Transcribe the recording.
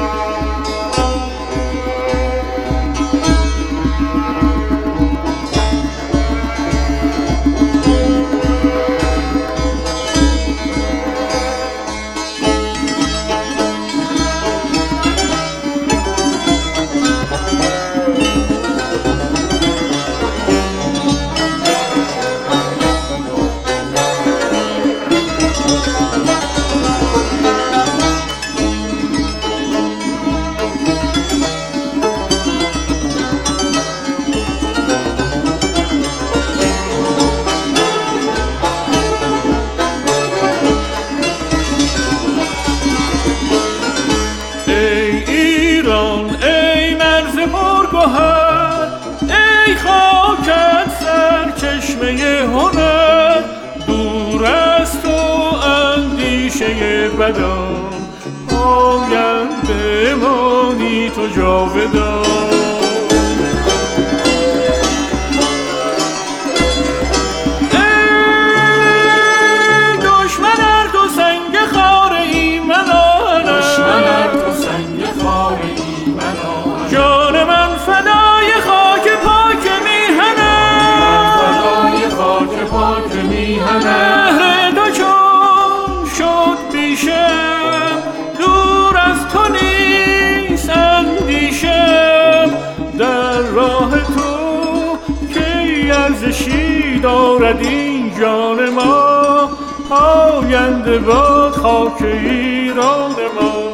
ای خاکت سرچشمه هنر، دور از تو اندیشه بدان، آینده مانی تو جاودان. مهر تو چون شد پیشم، دور از تو نیست اندیشم، در راه تو که ارزشی دارد این جان ما، آینده باد خاک ایران ما.